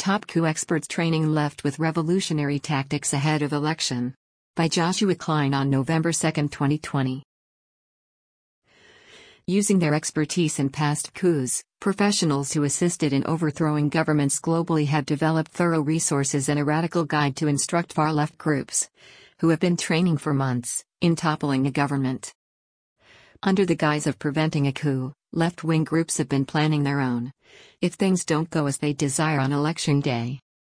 Top Coup Experts Training Left with Revolutionary Tactics Ahead of Election. By Joshua Klein on November 2, 2020. Using their expertise in past coups, professionals who assisted in overthrowing governments globally have developed thorough resources and a radical guide to instruct far-left groups, who have been training for months, in toppling a government. Under the guise of preventing a coup, left-wing groups have been planning their own, if things don't go as they desire on election day.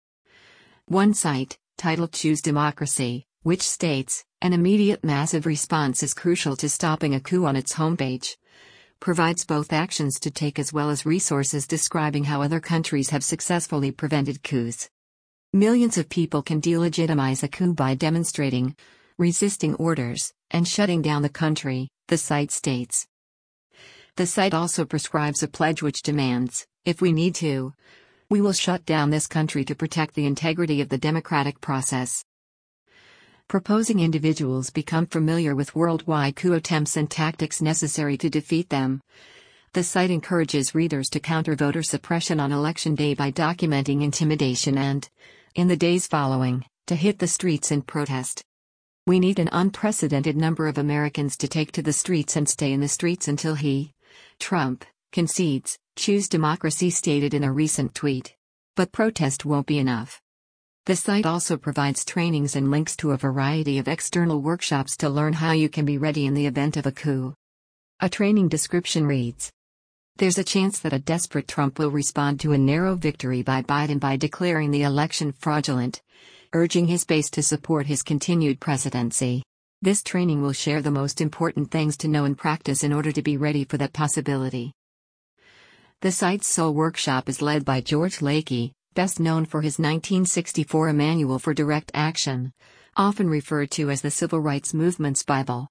One site, titled Choose Democracy, which states, an immediate massive response is crucial to stopping a coup on its homepage, provides both actions to take as well as resources describing how other countries have successfully prevented coups. Millions of people can delegitimize a coup by demonstrating, resisting orders, and shutting down the country, the site states. The site also prescribes a pledge which demands, if we need to, we will shut down this country to protect the integrity of the democratic process. Proposing individuals become familiar with worldwide coup attempts and tactics necessary to defeat them. The site encourages readers to counter voter suppression on election day by documenting intimidation and, in the days following, to hit the streets in protest. We need an unprecedented number of Americans to take to the streets and stay in the streets until Trump, concedes, Choose Democracy stated in a recent tweet. But protest won't be enough. The site also provides trainings and links to a variety of external workshops to learn how you can be ready in the event of a coup. A training description reads: there's a chance that a desperate Trump will respond to a narrow victory by Biden by declaring the election fraudulent, urging his base to support his continued presidency. This training will share the most important things to know and practice in order to be ready for that possibility. The site's sole workshop is led by George Lakey, best known for his 1964 Manual for Direct Action, often referred to as the Civil Rights Movement's Bible.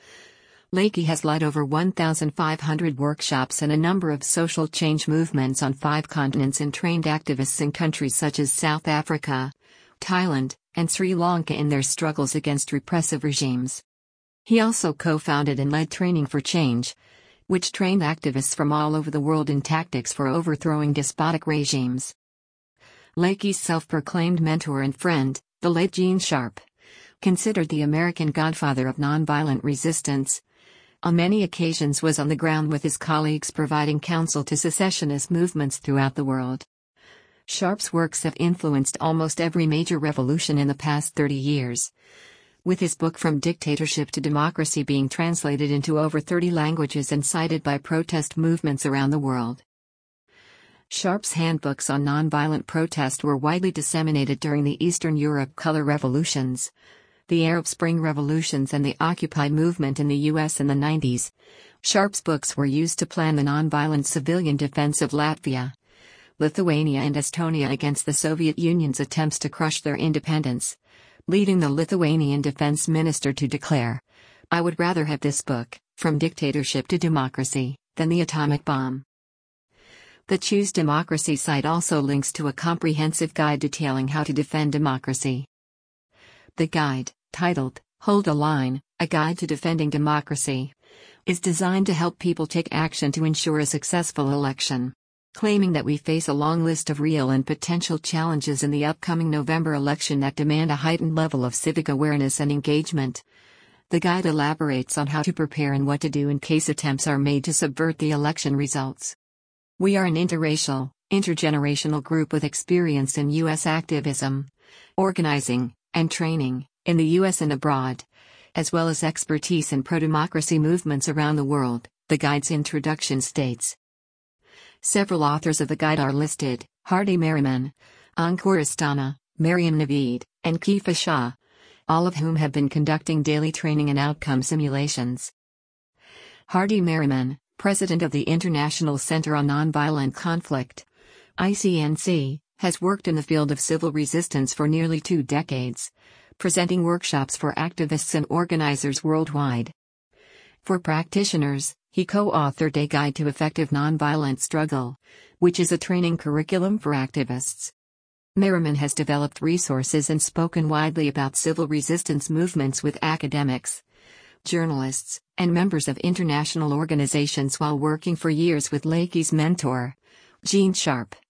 Lakey has led over 1,500 workshops and a number of social change movements on 5 continents and trained activists in countries such as South Africa, Thailand, and Sri Lanka in their struggles against repressive regimes. He also co-founded and led Training for Change, which trained activists from all over the world in tactics for overthrowing despotic regimes. Lakey's self-proclaimed mentor and friend, the late Gene Sharp, considered the American godfather of nonviolent resistance, on many occasions was on the ground with his colleagues providing counsel to secessionist movements throughout the world. Sharp's works have influenced almost every major revolution in the past 30 years, with his book From Dictatorship to Democracy being translated into over 30 languages and cited by protest movements around the world. Sharp's handbooks on nonviolent protest were widely disseminated during the Eastern Europe color revolutions, the Arab Spring revolutions and the Occupy movement in the U.S. in the 90s. Sharp's books were used to plan the nonviolent civilian defense of Latvia, Lithuania and Estonia against the Soviet Union's attempts to crush their independence, leading the Lithuanian defense minister to declare, "I would rather have this book, From Dictatorship to Democracy, than the atomic bomb." The Choose Democracy site also links to a comprehensive guide detailing how to defend democracy. The guide, titled, Hold a Line, A Guide to Defending Democracy, is designed to help people take action to ensure a successful election. Claiming that we face a long list of real and potential challenges in the upcoming November election that demand a heightened level of civic awareness and engagement, the guide elaborates on how to prepare and what to do in case attempts are made to subvert the election results. We are an interracial, intergenerational group with experience in U.S. activism, organizing, and training, in the U.S. and abroad, as well as expertise in pro-democracy movements around the world, the guide's introduction states. Several authors of the guide are listed: Hardy Merriman, Ankur Astana, Mariam Naveed, and Kifa Shah, all of whom have been conducting daily training and outcome simulations. Hardy Merriman, president of the International Center on Nonviolent Conflict, ICNC, has worked in the field of civil resistance for nearly 2 decades, presenting workshops for activists and organizers worldwide. For practitioners, he co-authored A Guide to Effective Nonviolent Struggle, which is a training curriculum for activists. Merriman has developed resources and spoken widely about civil resistance movements with academics, journalists, and members of international organizations while working for years with Lakey's mentor, Gene Sharp,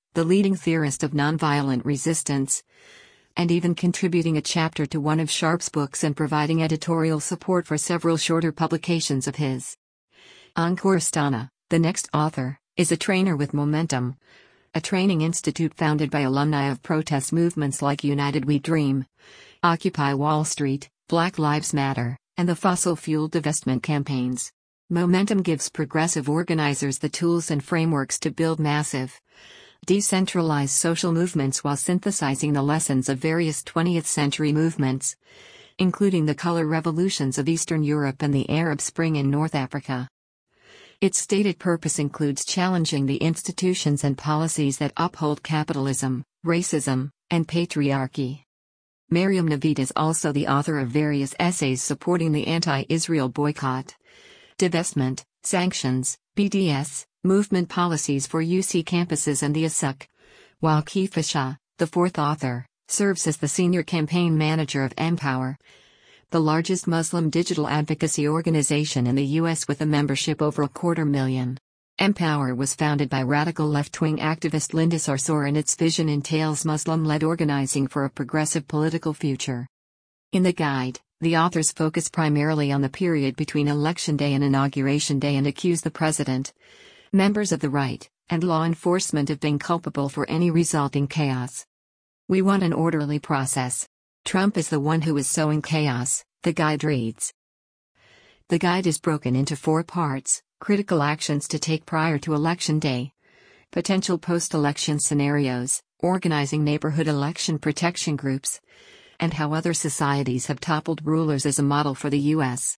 the leading theorist of nonviolent resistance, and even contributing a chapter to one of Sharp's books and providing editorial support for several shorter publications of his. Ankur Asthana, the next author, is a trainer with Momentum, a training institute founded by alumni of protest movements like United We Dream, Occupy Wall Street, Black Lives Matter, and the fossil fuel divestment campaigns. Momentum gives progressive organizers the tools and frameworks to build massive, decentralized social movements while synthesizing the lessons of various 20th century movements, including the color revolutions of Eastern Europe and the Arab Spring in North Africa. Its stated purpose includes challenging the institutions and policies that uphold capitalism, racism, and patriarchy. Mariam Naveed is also the author of various essays supporting the anti-Israel boycott, divestment, sanctions, BDS, movement policies for UC campuses and the ASUC, while Kifah Shah, the fourth author, serves as the senior campaign manager of Empower, the largest Muslim digital advocacy organization in the U.S. with a membership over 250,000. Empower was founded by radical left-wing activist Linda Sarsour, and its vision entails Muslim-led organizing for a progressive political future. In the guide, the authors focus primarily on the period between Election Day and Inauguration Day and accuse the president, members of the right, and law enforcement of being culpable for any resulting chaos. We want an orderly process. Trump is the one who is sowing chaos, the guide reads. The guide is broken into 4 parts: critical actions to take prior to Election Day, potential post-election scenarios, organizing neighborhood election protection groups, and how other societies have toppled rulers as a model for the U.S.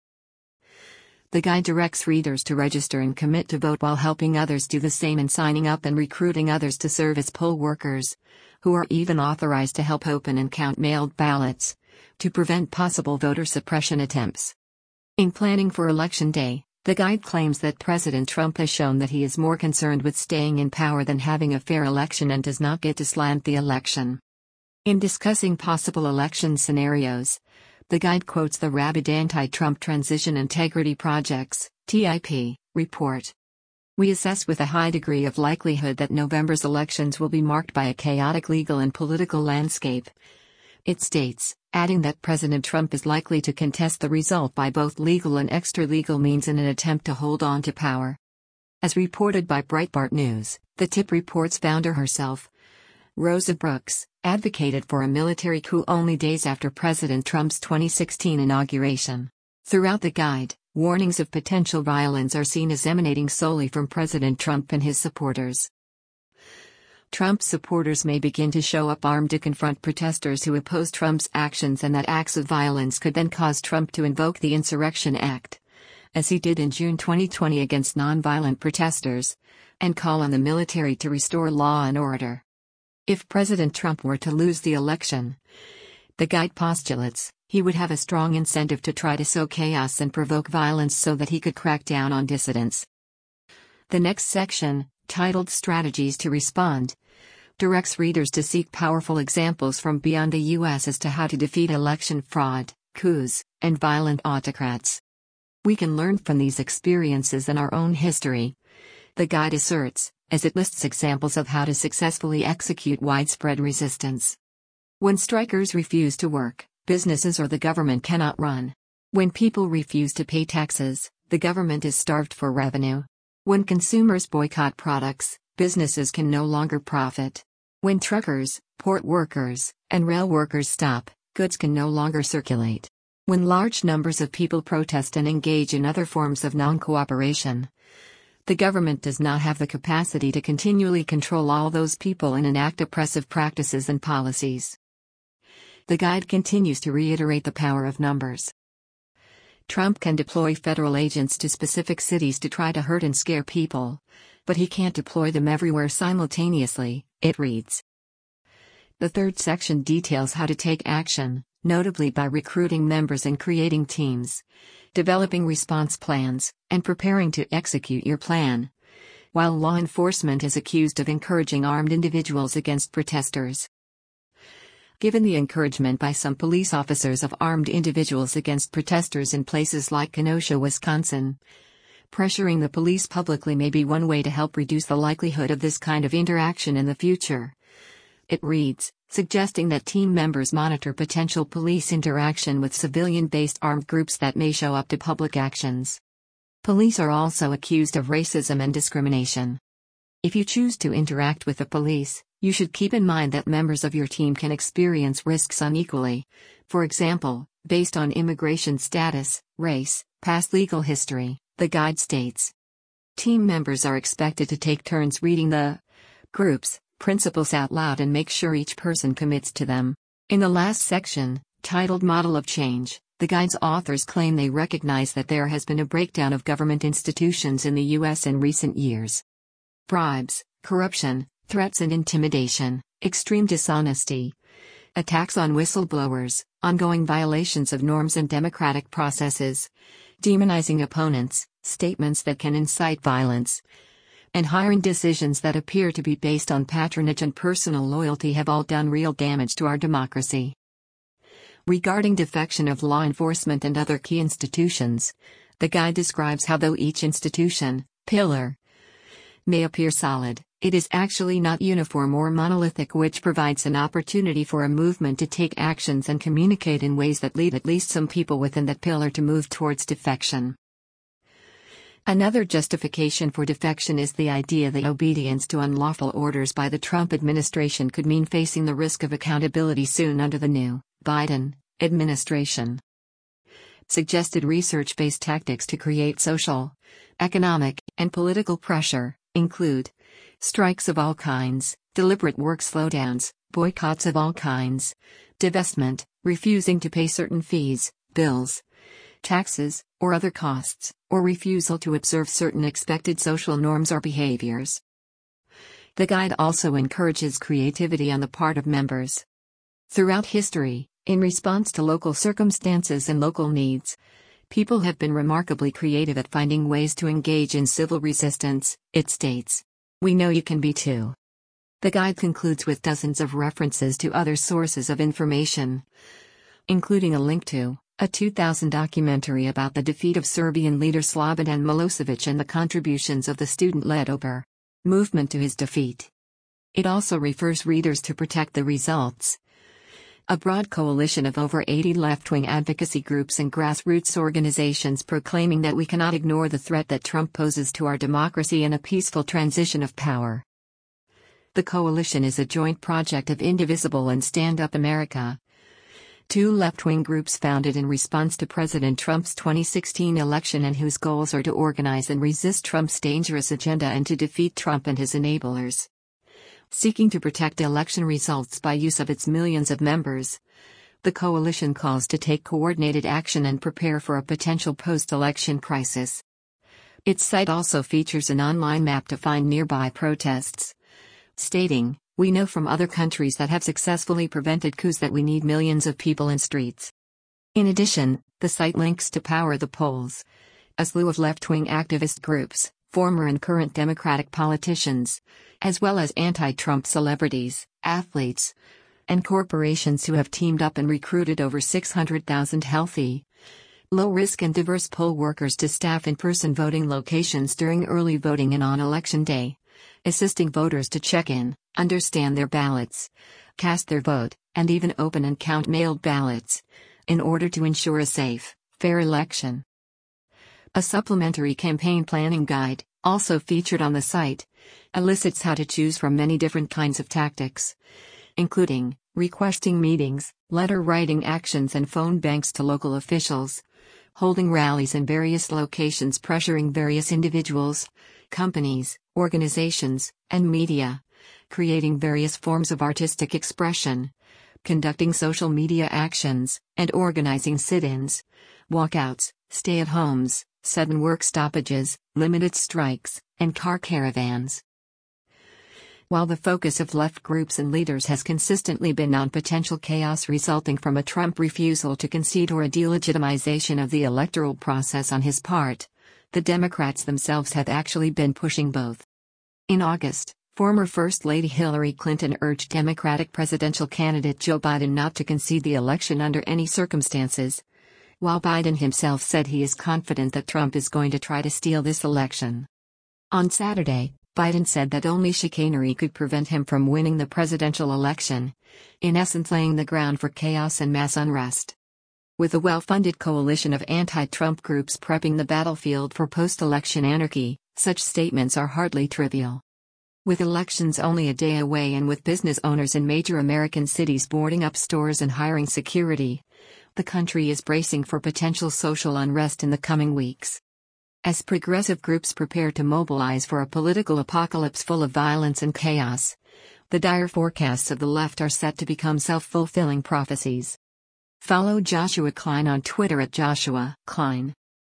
The guide directs readers to register and commit to vote while helping others do the same and signing up and recruiting others to serve as poll workers, who are even authorized to help open and count mailed ballots, to prevent possible voter suppression attempts. In planning for Election Day, the guide claims that President Trump has shown that he is more concerned with staying in power than having a fair election and does not get to slant the election. In discussing possible election scenarios, the guide quotes the rabid Anti-Trump Transition Integrity Project's TIP report. We assess with a high degree of likelihood that November's elections will be marked by a chaotic legal and political landscape, it states, adding that President Trump is likely to contest the result by both legal and extra-legal means in an attempt to hold on to power. As reported by Breitbart News, the TIP report's founder herself, Rosa Brooks, advocated for a military coup only days after President Trump's 2016 inauguration. Throughout the guide, warnings of potential violence are seen as emanating solely from President Trump and his supporters. Trump supporters may begin to show up armed to confront protesters who oppose Trump's actions, and that acts of violence could then cause Trump to invoke the Insurrection Act, as he did in June 2020 against nonviolent protesters, and call on the military to restore law and order. If President Trump were to lose the election, the guide postulates, he would have a strong incentive to try to sow chaos and provoke violence so that he could crack down on dissidents. The next section, titled Strategies to Respond, directs readers to seek powerful examples from beyond the U.S. as to how to defeat election fraud, coups, and violent autocrats. We can learn from these experiences in our own history, the guide asserts, as it lists examples of how to successfully execute widespread resistance. When strikers refuse to work, businesses or the government cannot run. When people refuse to pay taxes, the government is starved for revenue. When consumers boycott products, businesses can no longer profit. When truckers, port workers, and rail workers stop, goods can no longer circulate. When large numbers of people protest and engage in other forms of non-cooperation, the government does not have the capacity to continually control all those people and enact oppressive practices and policies. The guide continues to reiterate the power of numbers. Trump can deploy federal agents to specific cities to try to hurt and scare people, but he can't deploy them everywhere simultaneously, it reads. The third section details how to take action, notably by recruiting members and creating teams, developing response plans, and preparing to execute your plan, while law enforcement is accused of encouraging armed individuals against protesters. Given the encouragement by some police officers of armed individuals against protesters in places like Kenosha, Wisconsin, Pressuring the police publicly may be one way to help reduce the likelihood of this kind of interaction in the future. It reads, suggesting that team members monitor potential police interaction with civilian-based armed groups that may show up to public actions. Police are also accused of racism and discrimination. If you choose to interact with the police, you should keep in mind that members of your team can experience risks unequally. For example, based on immigration status, race, past legal history, the guide states. Team members are expected to take turns reading the group's principles out loud and make sure each person commits to them. In the last section, titled Model of Change, the guide's authors claim they recognize that there has been a breakdown of government institutions in the U.S. in recent years. Bribes, corruption, threats and intimidation, extreme dishonesty, attacks on whistleblowers, ongoing violations of norms and democratic processes, demonizing opponents, statements that can incite violence, and hiring decisions that appear to be based on patronage and personal loyalty have all done real damage to our democracy. Regarding defection of law enforcement and other key institutions, the guide describes how though each institution, pillar, may appear solid, it is actually not uniform or monolithic, which provides an opportunity for a movement to take actions and communicate in ways that lead at least some people within that pillar to move towards defection. Another justification for defection is the idea that obedience to unlawful orders by the Trump administration could mean facing the risk of accountability soon under the new Biden administration. Suggested research-based tactics to create social, economic, and political pressure include strikes of all kinds, deliberate work slowdowns, boycotts of all kinds, divestment, refusing to pay certain fees, bills, taxes, or other costs, or refusal to observe certain expected social norms or behaviors. The guide also encourages creativity on the part of members. Throughout history, in response to local circumstances and local needs, people have been remarkably creative at finding ways to engage in civil resistance, it states. We know you can be too. The guide concludes with dozens of references to other sources of information, including a link to a 2000 documentary about the defeat of Serbian leader Slobodan Milosevic and the contributions of the student-led OPER movement to his defeat. It also refers readers to Protect the Results, a broad coalition of over 80 left-wing advocacy groups and grassroots organizations proclaiming that we cannot ignore the threat that Trump poses to our democracy and a peaceful transition of power. The coalition is a joint project of Indivisible and Stand Up America, two left-wing groups founded in response to President Trump's 2016 election and whose goals are to organize and resist Trump's dangerous agenda and to defeat Trump and his enablers. Seeking to protect election results by use of its millions of members, the coalition calls to take coordinated action and prepare for a potential post-election crisis. Its site also features an online map to find nearby protests, stating, "We know from other countries that have successfully prevented coups that we need millions of people in streets." In addition, the site links to Power the Polls, a slew of left-wing activist groups, former and current Democratic politicians, as well as anti-Trump celebrities, athletes, and corporations who have teamed up and recruited over 600,000 healthy, low-risk and diverse poll workers to staff in-person voting locations during early voting and on Election Day, assisting voters to check in, understand their ballots, cast their vote, and even open and count mailed ballots, in order to ensure a safe, fair election. A supplementary campaign planning guide, also featured on the site, elicits how to choose from many different kinds of tactics, including requesting meetings, letter writing actions and phone banks to local officials, holding rallies in various locations pressuring various individuals, companies, organizations, and media, creating various forms of artistic expression, conducting social media actions, and organizing sit-ins, walkouts, stay-at-homes, sudden work stoppages, limited strikes, and car caravans. While the focus of left groups and leaders has consistently been on potential chaos resulting from a Trump refusal to concede or a delegitimization of the electoral process on his part, the Democrats themselves have actually been pushing both. In August, former First Lady Hillary Clinton urged Democratic presidential candidate Joe Biden not to concede the election under any circumstances, while Biden himself said he is confident that Trump is going to try to steal this election. On Saturday, Biden said that only chicanery could prevent him from winning the presidential election, in essence laying the ground for chaos and mass unrest. With a well-funded coalition of anti-Trump groups prepping the battlefield for post-election anarchy, such statements are hardly trivial. With elections only a day away and with business owners in major American cities boarding up stores and hiring security, the country is bracing for potential social unrest in the coming weeks. As progressive groups prepare to mobilize for a political apocalypse full of violence and chaos, the dire forecasts of the left are set to become self-fulfilling prophecies. Follow Joshua Klein on Twitter at Joshua Klein.